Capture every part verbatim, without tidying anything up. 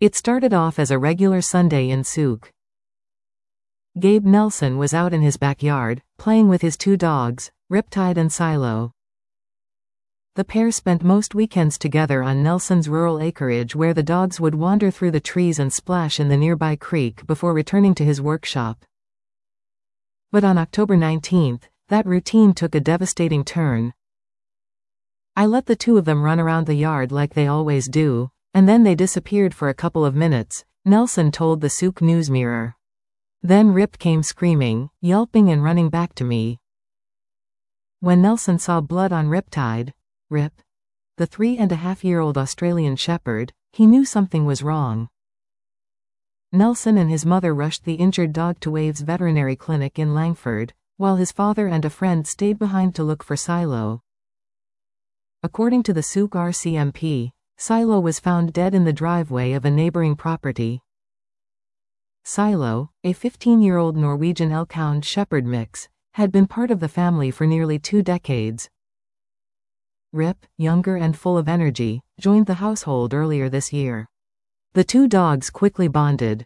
It started off as a regular Sunday in Souk. Gabe Nelson was out in his backyard, playing with his two dogs, Riptide and Silo. The pair spent most weekends together on Nelson's rural acreage, where the dogs would wander through the trees and splash in the nearby creek before returning to his workshop. But on October nineteenth, that routine took a devastating turn. "I let the two of them run around the yard like they always do, and then they disappeared for a couple of minutes," Nelson told the Souk News Mirror. "Then Rip came screaming, yelping and running back to me." When Nelson saw blood on Riptide, Rip, the three-and-a-half-year-old Australian shepherd, he knew something was wrong. Nelson and his mother rushed the injured dog to Waves Veterinary Clinic in Langford, while his father and a friend stayed behind to look for Silo. According to the Souk R C M P, Silo was found dead in the driveway of a neighboring property. Silo, a fifteen-year-old Norwegian Elkhound Shepherd mix, had been part of the family for nearly two decades. Rip, younger and full of energy, joined the household earlier this year. The two dogs quickly bonded.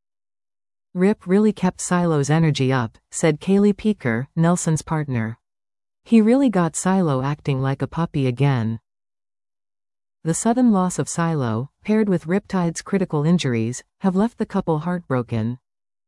"Rip really kept Silo's energy up," said Kaylee Peaker, Nelson's partner. "He really got Silo acting like a puppy again." The sudden loss of Silo, paired with Riptide's critical injuries, have left the couple heartbroken.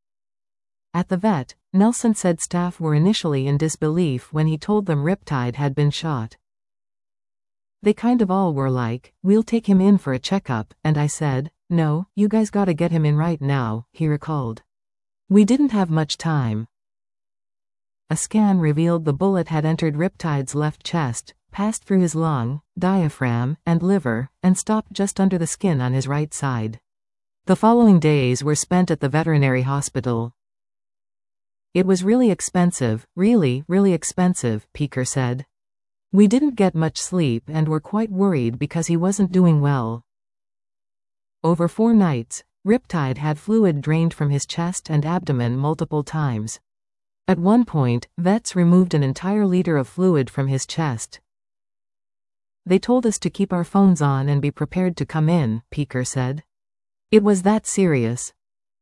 At the vet, Nelson said staff were initially in disbelief when he told them Riptide had been shot. "They kind of all were like, 'We'll take him in for a checkup,' and I said, 'No, you guys gotta get him in right now,'" he recalled. "We didn't have much time." A scan revealed the bullet had entered Riptide's left chest, passed through his lung, diaphragm, and liver, and stopped just under the skin on his right side. The following days were spent at the veterinary hospital. "It was really expensive, really, really expensive," Peaker said. "We didn't get much sleep and were quite worried because he wasn't doing well." Over four nights, Riptide had fluid drained from his chest and abdomen multiple times. At one point, vets removed an entire liter of fluid from his chest. "They told us to keep our phones on and be prepared to come in," Peaker said. "It was that serious."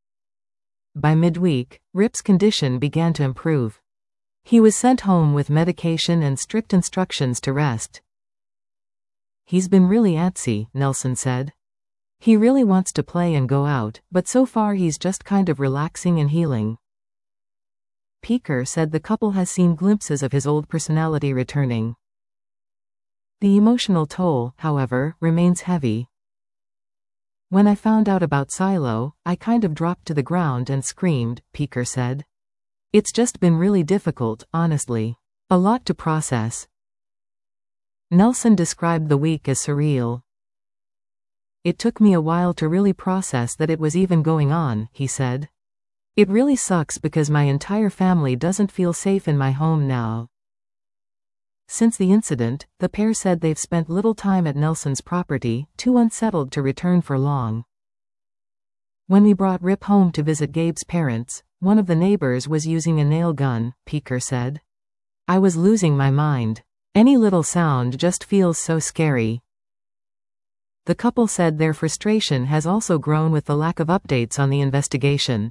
By midweek, Rip's condition began to improve. He was sent home with medication and strict instructions to rest. "He's been really antsy," Nelson said. "He really wants to play and go out, but so far he's just kind of relaxing and healing." Peaker said the couple has seen glimpses of his old personality returning. The emotional toll, however, remains heavy. "When I found out about Silo, I kind of dropped to the ground and screamed," Peaker said. "It's just been really difficult, honestly. A lot to process." Nelson described the week as surreal. "It took me a while to really process that it was even going on," he said. "It really sucks because my entire family doesn't feel safe in my home now." Since the incident, the pair said they've spent little time at Nelson's property, too unsettled to return for long. "When we brought Rip home to visit Gabe's parents, one of the neighbors was using a nail gun," Peaker said. "I was losing my mind. Any little sound just feels so scary." The couple said their frustration has also grown with the lack of updates on the investigation.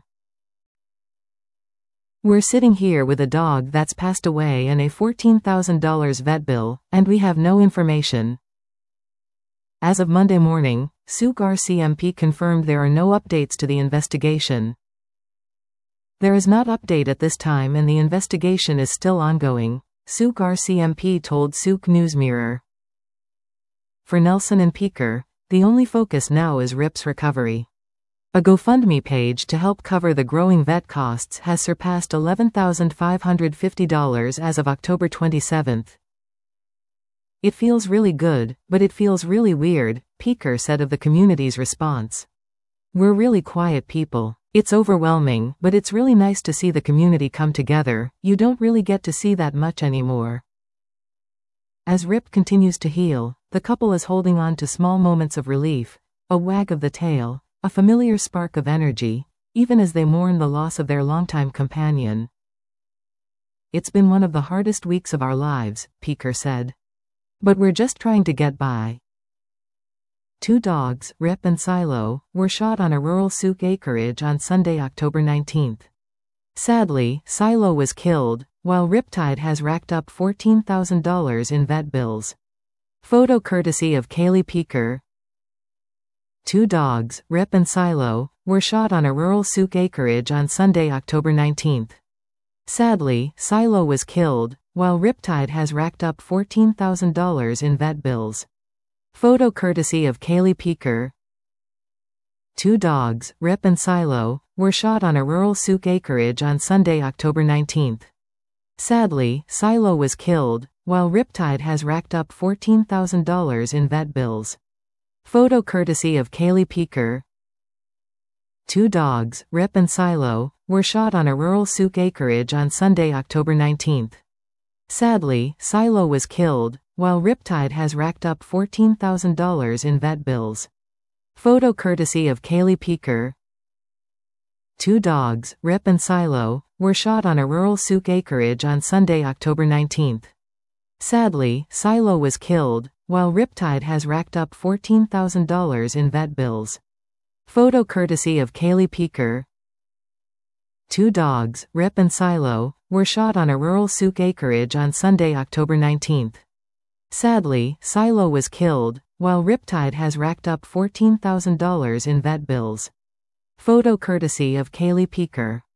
"We're sitting here with a dog that's passed away and a fourteen thousand dollar vet bill, and we have no information." As of Monday morning, Souk R C M P confirmed there are no updates to the investigation. "There is not update at this time and the investigation is still ongoing," Souk R C M P told Souk News Mirror. For Nelson and Peaker, the only focus now is Rip's recovery. A GoFundMe page to help cover the growing vet costs has surpassed eleven thousand five hundred fifty dollars as of October twenty-seventh. "It feels really good, but it feels really weird," Peaker said of the community's response. "We're really quiet people. It's overwhelming, but it's really nice to see the community come together. You don't really get to see that much anymore." As Rip continues to heal, the couple is holding on to small moments of relief, a wag of the tail, a familiar spark of energy, even as they mourn the loss of their longtime companion. "It's been one of the hardest weeks of our lives," Peaker said. "But we're just trying to get by." Two dogs, Rip and Silo, were shot on a rural souk acreage on Sunday, October nineteenth. Sadly, Silo was killed, while Riptide has racked up fourteen thousand dollars in vet bills. Photo courtesy of Kaylee Peeker. Two dogs, Rip and Silo, were shot on a rural souk acreage on Sunday, October nineteenth. Sadly, Silo was killed, while Riptide has racked up fourteen thousand dollars in vet bills. Photo courtesy of Kaylee Peeker. Two dogs, Rip and Silo, were shot on a rural souk acreage on Sunday, October nineteenth. Sadly, Silo was killed, while Riptide has racked up fourteen thousand dollars in vet bills. Photo courtesy of Kaylee Peeker. Two dogs, Rip and Silo, were shot on a rural souk acreage on Sunday, October nineteenth. Sadly, Silo was killed, while Riptide has racked up fourteen thousand dollars in vet bills. Photo courtesy of Kaylee Peeker. Two dogs, Rip and Silo, were shot on a rural souk acreage on Sunday, October nineteenth. Sadly, Silo was killed, while Riptide has racked up fourteen thousand dollars in vet bills. Photo courtesy of Kaylee Peeker. Two dogs, Rip and Silo, were shot on a rural souk acreage on Sunday, October nineteenth. Sadly, Silo was killed, while Riptide has racked up fourteen thousand dollars in vet bills. Photo courtesy of Kaylee Peeker.